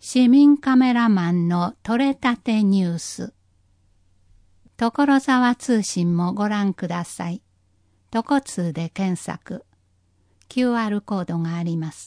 市民カメラマンの撮れたてニュース。所沢通信もご覧ください。とこ通で検索。QR コードがあります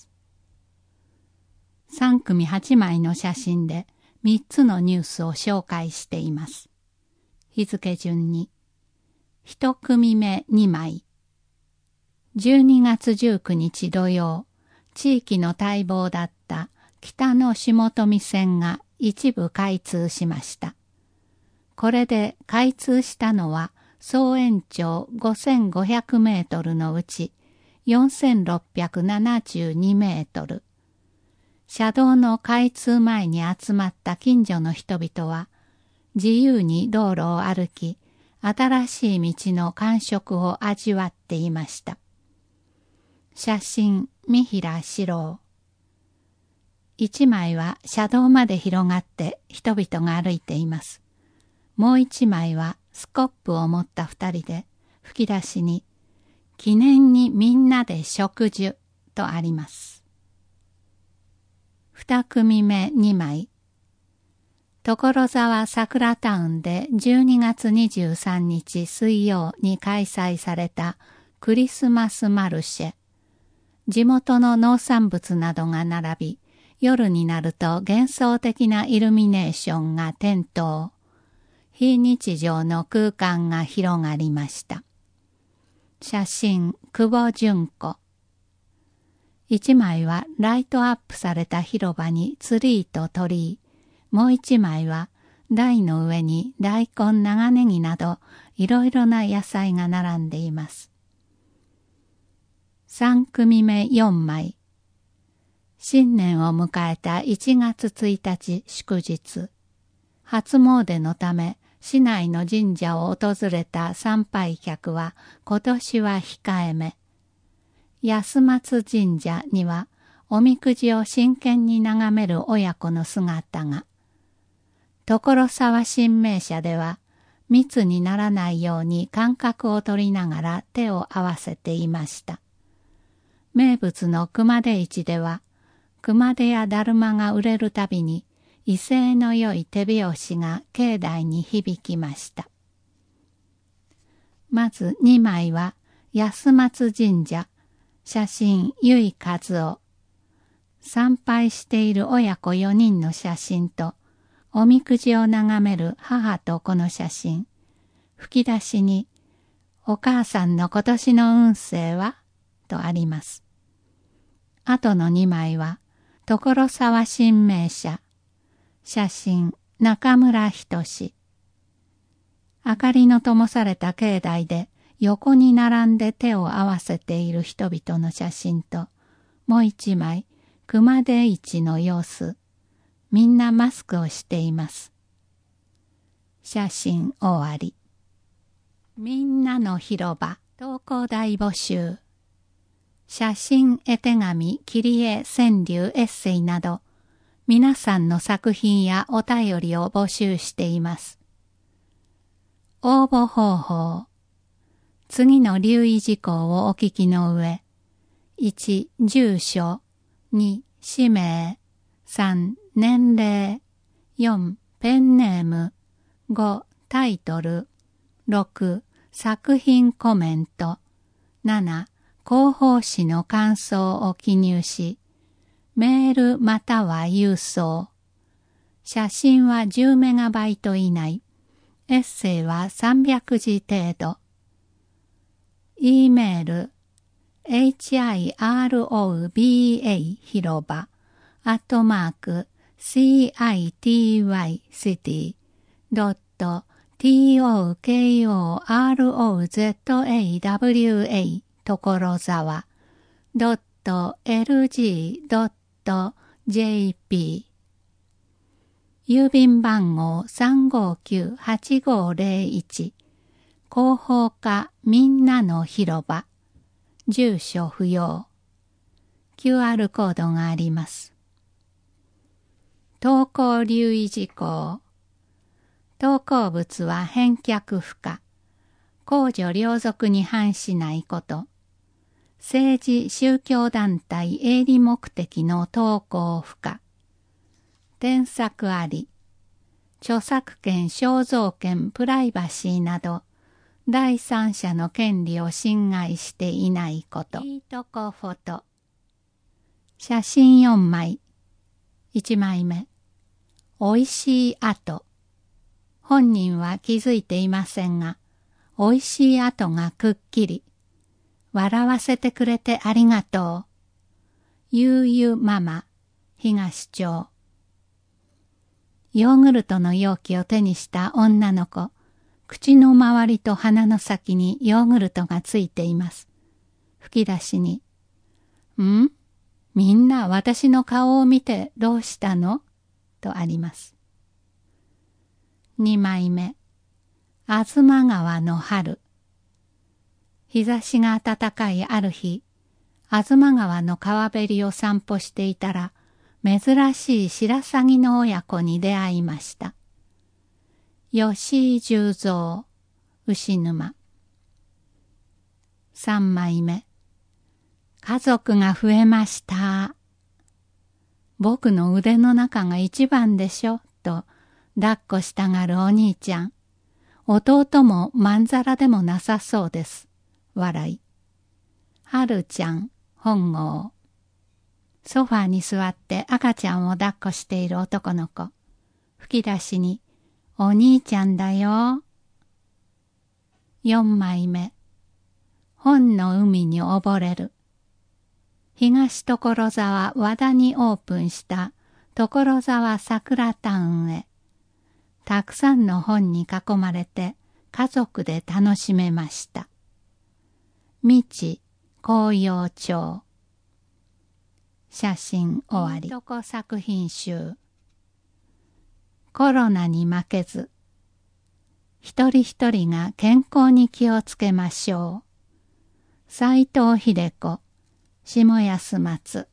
。3組8枚の写真で3つのニュースを紹介しています。日付順に。1組目2枚。12月19日土曜、地域の待望だった北の下富線が一部開通しました。これで開通したのは総延長5500メートルのうち4672メートル。車道の開通前に集まった近所の人々は自由に道路を歩き、新しい道の感触を味わっていました。写真、三平四郎。一枚は車道まで広がって人々が歩いています。もう一枚はスコップを持った二人で吹き出しに記念にみんなで植樹とあります。二組目二枚。所沢桜タウンで12月23日水曜に開催されたクリスマスマルシェ。地元の農産物などが並び、夜になると幻想的なイルミネーションが点灯。非日常の空間が広がりました。写真、久保純子。一枚はライトアップされた広場にツリーと鳥居。もう一枚は台の上に大根、長ネギなどいろいろな野菜が並んでいます。3組目4枚。新年を迎えた1月1日祝日。初詣のため市内の神社を訪れた参拝客は今年は控えめ。安松神社にはおみくじを真剣に眺める親子の姿が。所沢神明社では密にならないように間隔を取りながら手を合わせていました。名物の熊手市では熊手やだるまが売れるたびに威勢の良い手拍子が境内に響きました。まず2枚は安松神社、写真由井和夫。参拝している親子4人の写真とおみくじを眺める母と子の写真。吹き出しにお母さんの今年の運勢はとあります。あとの2枚は所沢神明社。写真、中村仁。明かりの灯された境内で横に並んで手を合わせている人々の写真と、もう一枚、熊手市の様子。みんなマスクをしています。写真終わり。みんなの広場、投稿大募集。写真、絵手紙、切り絵、川柳、エッセイなど、皆さんの作品やお便りを募集しています。応募方法。次の留意事項をお聞きの上。1、住所。2、氏名。3、年齢。4、ペンネーム。5、タイトル。6、作品コメント。7、広報誌の感想を記入し、メールまたは郵送。写真は10メガバイト以内。エッセイは300字程度。E メール hiroba 広場@city.tokorozawa 所沢 .lg.jp 郵便番号359-8501広報課みんなの広場住所不要 QR コードがあります。投稿留意事項投稿物は返却不可公序良俗に反しないこと政治宗教団体営利目的の投稿不可添削あり、著作権、肖像権、プライバシーなど、第三者の権利を侵害していないこと。いいとこフォト。写真4枚。1枚目。おいしい跡。本人は気づいていませんが、おいしい跡がくっきり。笑わせてくれてありがとう。ゆうゆママ、東町。ヨーグルトの容器を手にした女の子。口の周りと鼻の先にヨーグルトがついています。吹き出しに。みんな私の顔を見てどうしたの？とあります。2枚目。吾妻川の春。日差しが暖かいある日、吾妻川の川べりを散歩していたら、珍しい白鷺の親子に出会いました。吉井十三、牛沼。3枚目。家族が増えました。僕の腕の中が一番でしょ、と抱っこしたがるお兄ちゃん。弟もまんざらでもなさそうです。笑い。はるちゃん、本郷。ソファーに座って赤ちゃんを抱っこしている男の子。吹き出しに、お兄ちゃんだよ。4枚目。本の海に溺れる。東所沢和田にオープンした所沢桜タウンへ。たくさんの本に囲まれて家族で楽しめました。道、紅葉町。写真終わり。いいとこ作品集。コロナに負けず。一人一人が健康に気をつけましょう。斉藤秀子、下安松。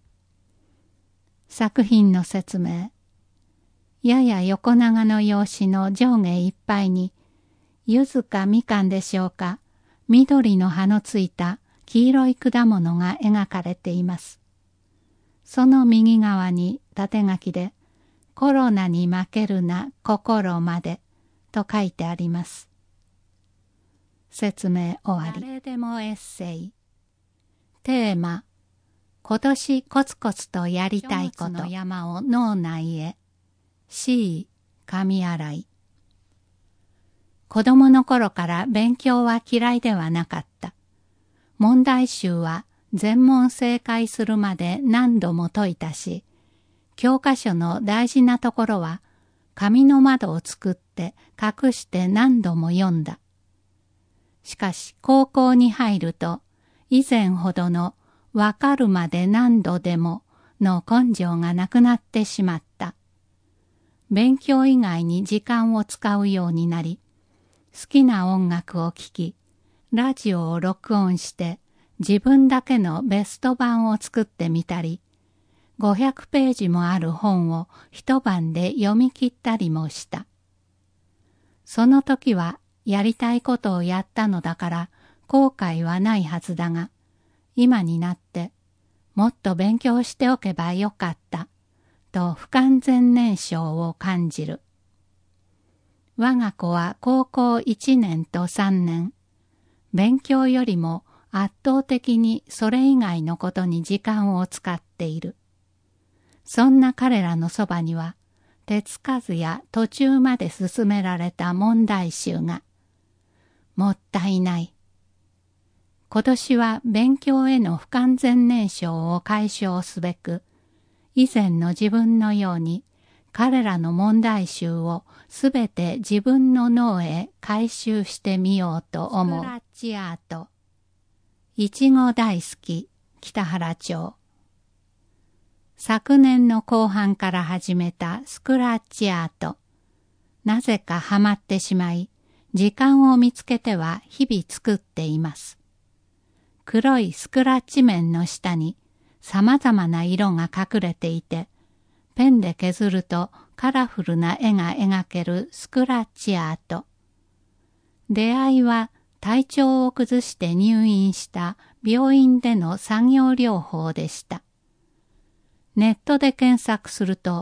作品の説明。やや横長の用紙の上下いっぱいに、柚子かみかんでしょうか、緑の葉のついた黄色い果物が描かれています。その右側に縦書きで、コロナに負けるな心までと書いてあります。説明終わり。誰でもエッセイ。テーマ、今年コツコツとやりたいこと。書物の山を脳内へ。C、紙洗い。子供の頃から勉強は嫌いではなかった。問題集は全問正解するまで何度も解いたし、教科書の大事なところは紙の窓を作って隠して何度も読んだ。しかし高校に入ると以前ほどのわかるまで何度でもの根性がなくなってしまった。勉強以外に時間を使うようになり、好きな音楽を聴き、ラジオを録音して自分だけのベスト版を作ってみたり、500ページもある本を一晩で読み切ったりもした。その時はやりたいことをやったのだから後悔はないはずだが、今になってもっと勉強しておけばよかったと不完全燃焼を感じる。我が子は高校1年と3年、勉強よりも圧倒的にそれ以外のことに時間を使っている。そんな彼らのそばには、手つかずや途中まで進められた問題集が、もったいない。今年は勉強への不完全燃焼を解消すべく、以前の自分のように彼らの問題集をすべて自分の脳へ回収してみようと思う。スクラッチアート。いちご大好き、北原町。昨年の後半から始めたスクラッチアート。なぜかハマってしまい、時間を見つけては日々作っています。黒いスクラッチ面の下に様々な色が隠れていて、ペンで削るとカラフルな絵が描けるスクラッチアート。出会いは体調を崩して入院した病院での作業療法でした。ネットで検索すると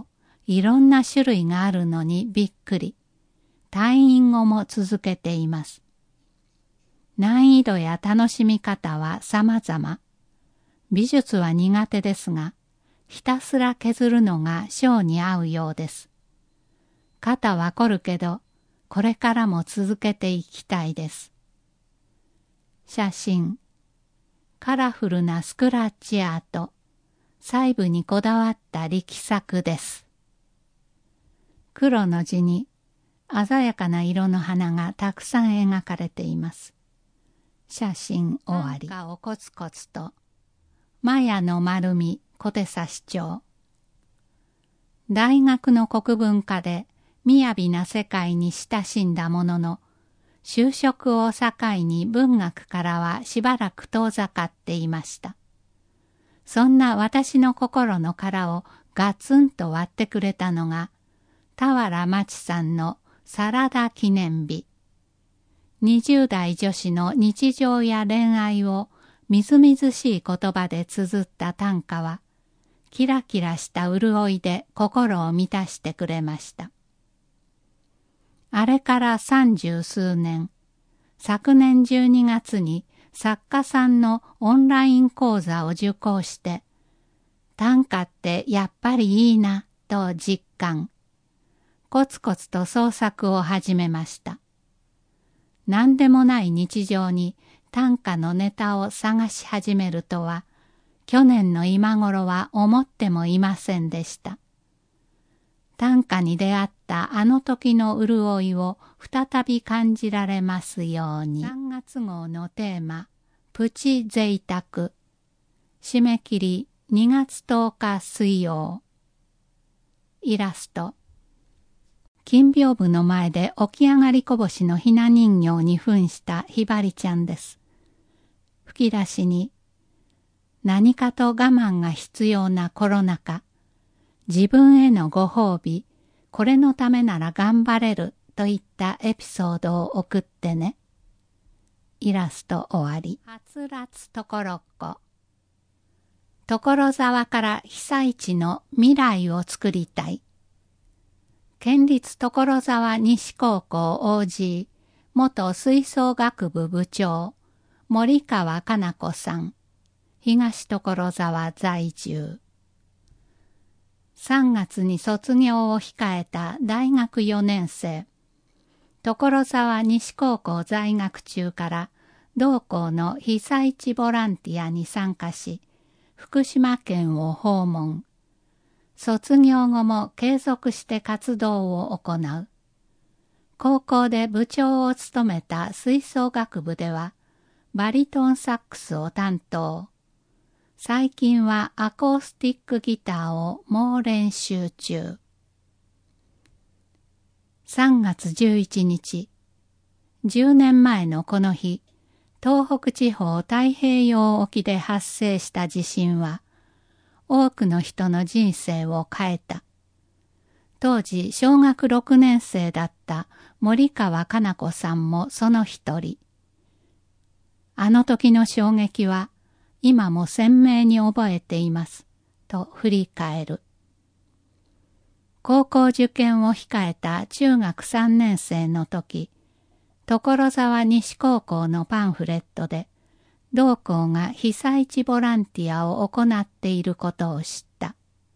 いろんな種類があるのにびっくり。退院後も続けています。難易度や楽しみ方は様々。美術は苦手ですが、ひたすら削るのが性に合うようです。肩は凝るけど、これからも続けていきたいです。写真。カラフルなスクラッチアート。細部にこだわった力作です。黒の地に鮮やかな色の花がたくさん描かれています。写真終わり。短歌をコツコツと。マヤの丸み小手指帳。大学の国文科で雅な世界に親しんだものの、就職を境に文学からはしばらく遠ざかっていました。そんな私の心の殻をガツンと割ってくれたのが、俵万智さんのサラダ記念日。20代女子の日常や恋愛をみずみずしい言葉で綴った短歌は、キラキラした潤いで心を満たしてくれました。あれから30数年、昨年12月に作家さんのオンライン講座を受講して、短歌ってやっぱりいいなと実感。コツコツと創作を始めました。何でもない日常に短歌のネタを探し始めるとは、去年の今頃は思ってもいませんでした。短歌に出会ったあの時の潤いを再び感じられますように。3月号のテーマ、プチ贅沢。締め切り2月10日水曜。イラスト。金屏風の前で起き上がりこぼしのひな人形に扮したひばりちゃんです。吹き出しに、何かと我慢が必要なコロナ禍。自分へのご褒美、これのためなら頑張れるといったエピソードを送ってね。イラスト終わり。はつらつところっこ。所沢から被災地の未来を作りたい。県立所沢西高校 OG 元吹奏楽部部長森川かな子さん。東所沢在住。3月に卒業を控えた大学4年生。所沢西高校在学中から同校の被災地ボランティアに参加し、福島県を訪問。卒業後も継続して活動を行う。高校で部長を務めた吹奏楽部では、バリトンサックスを担当。最近はアコースティックギターを猛練習中。3月11日、10年前のこの日、東北地方太平洋沖で発生した地震は、多くの人の人生を変えた。当時小学6年生だった森川かな子さんもその一人。あの時の衝撃は今も鮮明に覚えています、と振り返る。高校受験を控えた中学3年生の時、所沢西高校のパンフレットで、同校が被災地ボランティアを行っていることを知った。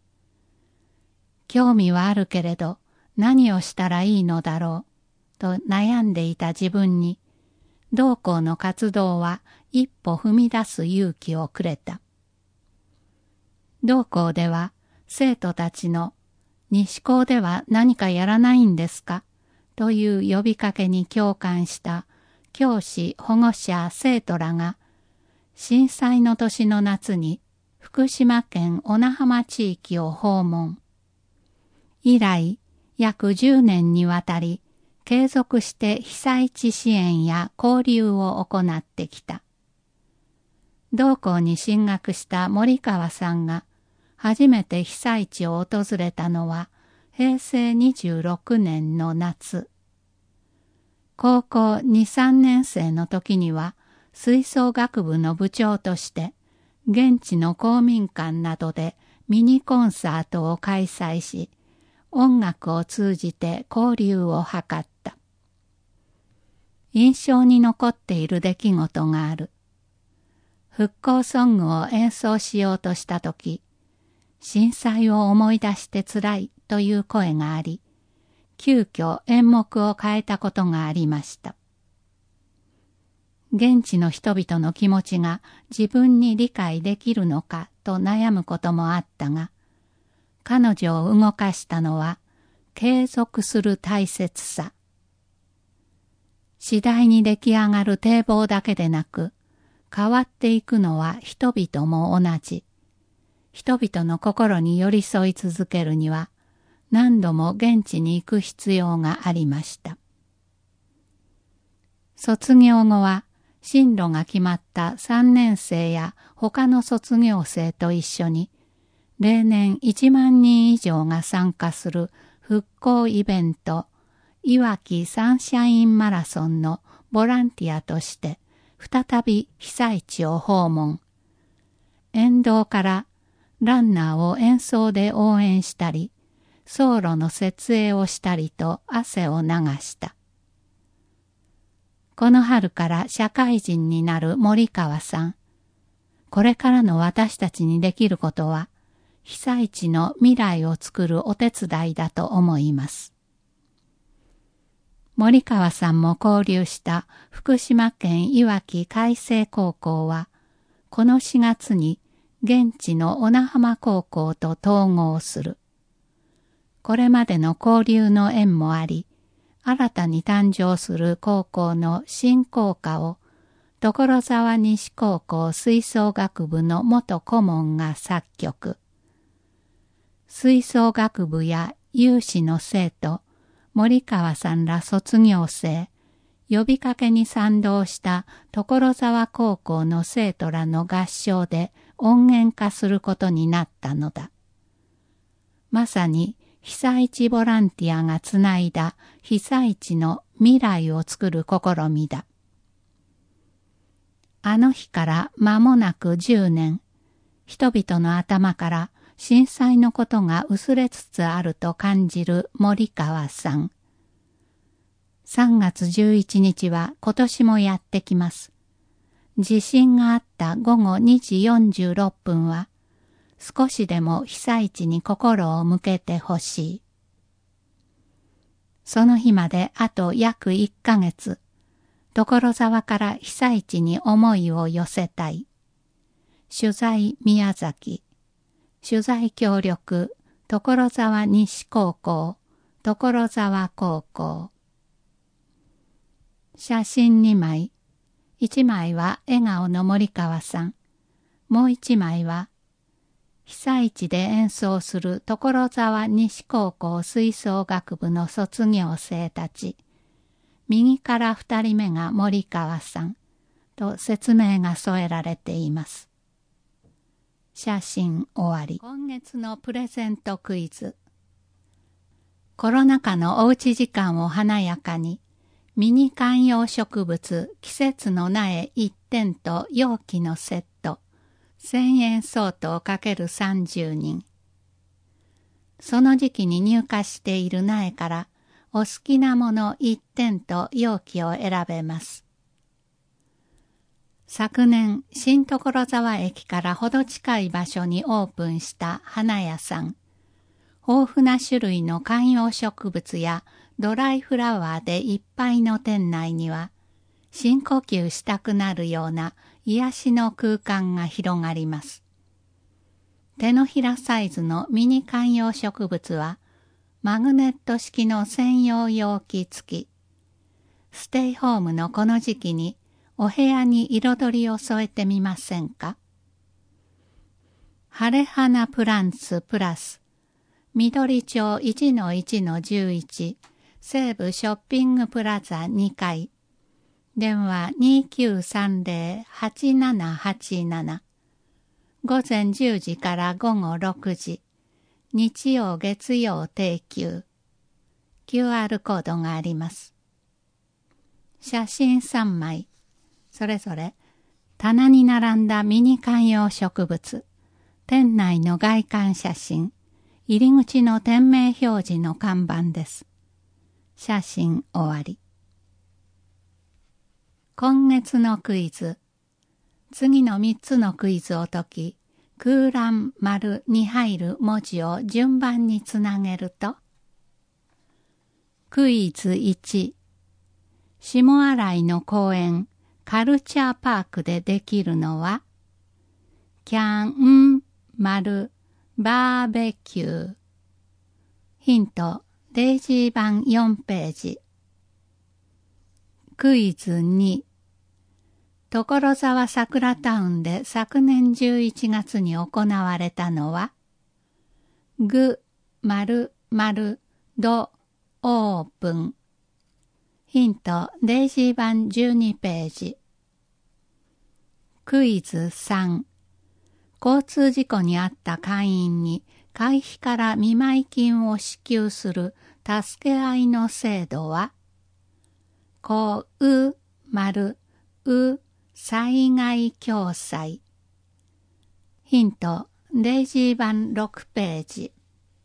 興味はあるけれど何をしたらいいのだろうと悩んでいた自分に、同校の活動は一歩踏み出す勇気をくれた。同校では生徒たちの西高では何かやらないんですかという呼びかけに共感した教師、保護者、生徒らが震災の年の夏に福島県小名浜地域を訪問。以来、約10年にわたり継続して被災地支援や交流を行ってきた。同校に進学した森川さんが初めて被災地を訪れたのは平成26年の夏。高校2、3年生の時には吹奏楽部の部長として現地の公民館などでミニコンサートを開催し、 音楽を通じて交流を図った。印象に残っている出来事がある。復興ソングを演奏しようとしたとき、震災を思い出してつらいという声があり、急遽演目を変えたことがありました。現地の人々の気持ちが自分に理解できるのかと悩むこともあったが、彼女を動かしたのは継続する大切さ。次第に出来上がる堤防だけでなく、変わっていくのは人々も同じ。人々の心に寄り添い続けるには、何度も現地に行く必要がありました。卒業後は、進路が決まった3年生や他の卒業生と一緒に、例年1万人以上が参加する復興イベント、いわきサンシャインマラソンのボランティアとして再び被災地を訪問。沿道からランナーを演奏で応援したり、走路の設営をしたりと汗を流した。この春から社会人になる森川さん。これからの私たちにできることは、被災地の未来を作るお手伝いだと思います。森川さんも交流した福島県いわき海星高校は、この4月に現地の小名浜高校と統合する。これまでの交流の縁もあり、新たに誕生する高校の新校歌を、所沢西高校吹奏楽部の元顧問が作曲。吹奏楽部や有志の生徒、森川さんら卒業生、呼びかけに賛同した所沢高校の生徒らの合唱で音源化することになったのだ。まさに被災地ボランティアがつないだ被災地の未来を作る試みだ。あの日から間もなく10年、人々の頭から震災のことが薄れつつあると感じる森川さん。3月11日は今年もやってきます。地震があった午後2時46分は、少しでも被災地に心を向けてほしい。その日まであと約1ヶ月、所沢から被災地に思いを寄せたい。取材宮崎。取材協力、所沢西高校、所沢高校。写真2枚。1枚は笑顔の森川さん。もう1枚は、被災地で演奏する所沢西高校吹奏楽部の卒業生たち。右から2人目が森川さんと説明が添えられています。写真終わり。今月のプレゼントクイズ。コロナ禍のおうち時間を華やかに、ミニ観葉植物季節の苗1点と容器のセット、1000円相当×30人。その時期に入荷している苗からお好きなもの1点と容器を選べます。昨年、新所沢駅からほど近い場所にオープンした花屋さん。豊富な種類の観葉植物やドライフラワーでいっぱいの店内には、深呼吸したくなるような癒しの空間が広がります。手のひらサイズのミニ観葉植物は、マグネット式の専用容器付き。ステイホームのこの時期に、お部屋に彩りを添えてみませんか？晴れ花プランツプラス緑町 1-1-11 西武ショッピングプラザ2階電話 2930-8787 午前10時から午後6時日曜月曜定休 QR コードがあります。写真3枚それぞれ棚に並んだミニ観葉植物、店内の外観写真、 入り口の店名表示の看板です。写真終わり。今月のクイズ。次の3つのクイズを解き、空欄丸に入る文字を順番につなげると、クイズ1、下新井の公園カルチャーパークでできるのは、キャン丸バーベキュー。ヒント、デイジー版4ページ。クイズ2、所沢桜タウンで昨年11月に行われたのは、ぐ丸丸どオープン。ヒント、デイジー版12ページ。クイズ3、交通事故に遭った会員に会費から見舞い金を支給する助け合いの制度は、こう丸う災害共済。ヒント、デイジー版6ページ。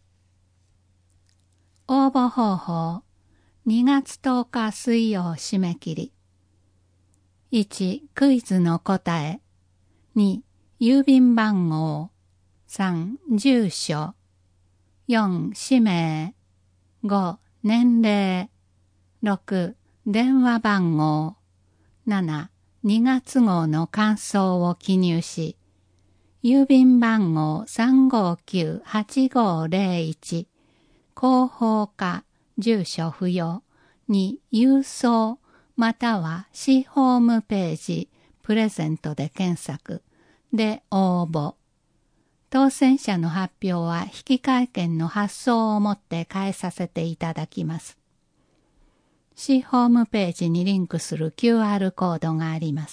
応募方法、2月10日水曜締め切り。1、クイズの答え。2、郵便番号。3、住所。4、氏名。5、年齢。6、電話番号。7、2月号の感想を記入し、郵便番号359-8501、広報課、住所不要に郵送または市ホームページ、プレゼントで検索で応募。当選者の発表は引換券の発送をもって返させていただきます。市ホームページにリンクする QR コードがあります。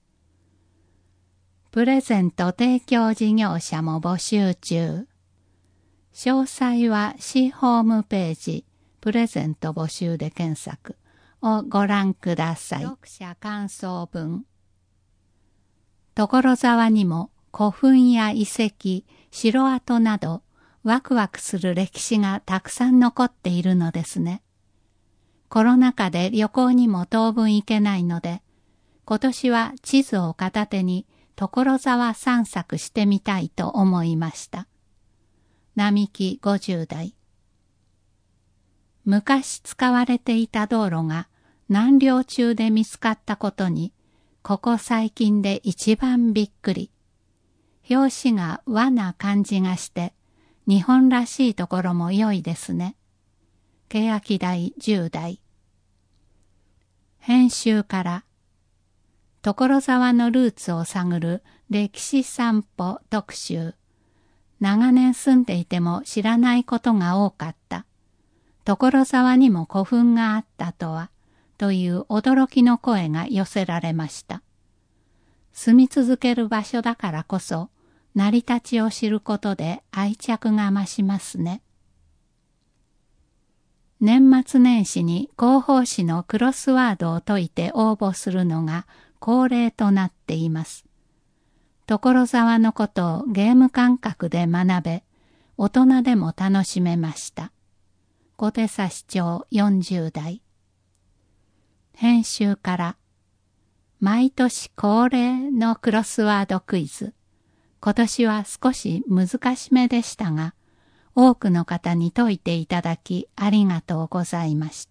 プレゼント提供事業者も募集中。詳細は市ホームページ、プレゼント募集で検索をご覧ください。読者感想文。所沢にも古墳や遺跡、城跡などワクワクする歴史がたくさん残っているのですね。コロナ禍で旅行にも当分行けないので、今年は地図を片手に所沢散策してみたいと思いました。並木50代。昔使われていた道路が難陵中で見つかったことに、ここ最近で一番びっくり。表紙が和な感じがして、日本らしいところも良いですね。欅台10代。編集から、所沢のルーツを探る歴史散歩特集。長年住んでいても知らないことが多かった。所沢にも古墳があったとは、という驚きの声が寄せられました。住み続ける場所だからこそ、成り立ちを知ることで愛着が増しますね。年末年始に広報誌のクロスワードを解いて応募するのが恒例となっています。所沢のことをゲーム感覚で学べ、大人でも楽しめました。小手佐市長40代。編集から、毎年恒例のクロスワードクイズ。今年は少し難しめでしたが、多くの方に解いていただきありがとうございました。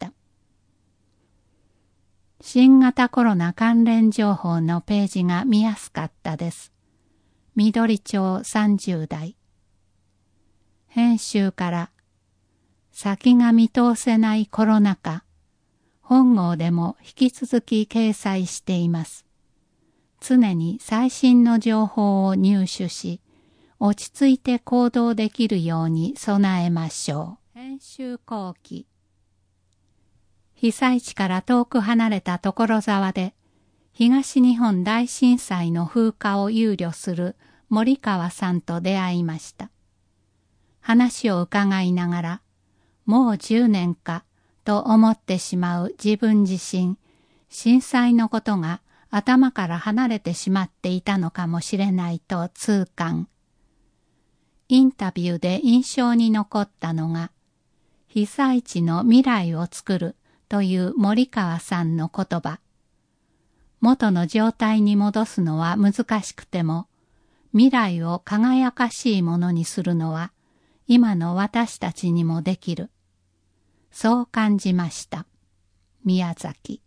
新型コロナ関連情報のページが見やすかったです。緑町30代。編集から、先が見通せないコロナ禍。本号でも引き続き掲載しています。常に最新の情報を入手し、落ち着いて行動できるように備えましょう。編集後期。被災地から遠く離れた所沢で、東日本大震災の風化を憂慮する森川さんと出会いました。話を伺いながら、もう10年かと思ってしまう自分自身、震災のことが頭から離れてしまっていたのかもしれないと痛感。 インタビューで印象に残ったのが、被災地の未来を作るという森川さんの言葉。元の状態に戻すのは難しくても、未来を輝かしいものにするのは今の私たちにもできる。そう感じました。宮崎。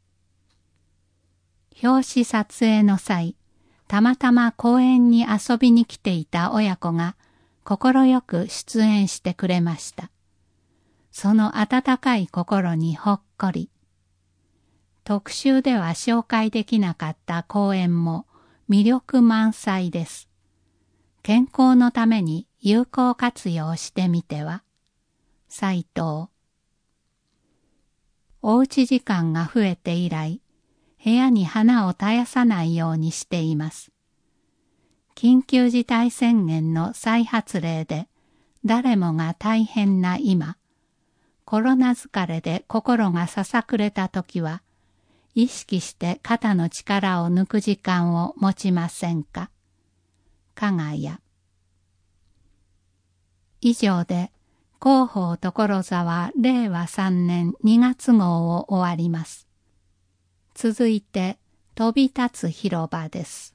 表紙撮影の際、たまたま公園に遊びに来ていた親子が快く出演してくれました。その温かい心にほっこり。特集では紹介できなかった公園も魅力満載です。健康のために有効活用してみては。斉藤。おうち時間が増えて以来、部屋に花を絶やさないようにしています。緊急事態宣言の再発令で誰もが大変な今、コロナ疲れで心がささくれたときは、意識して肩の力を抜く時間を持ちませんか。かがや。以上で、広報所沢令和3年2月号を終わります。続いて、飛び立つ広場です。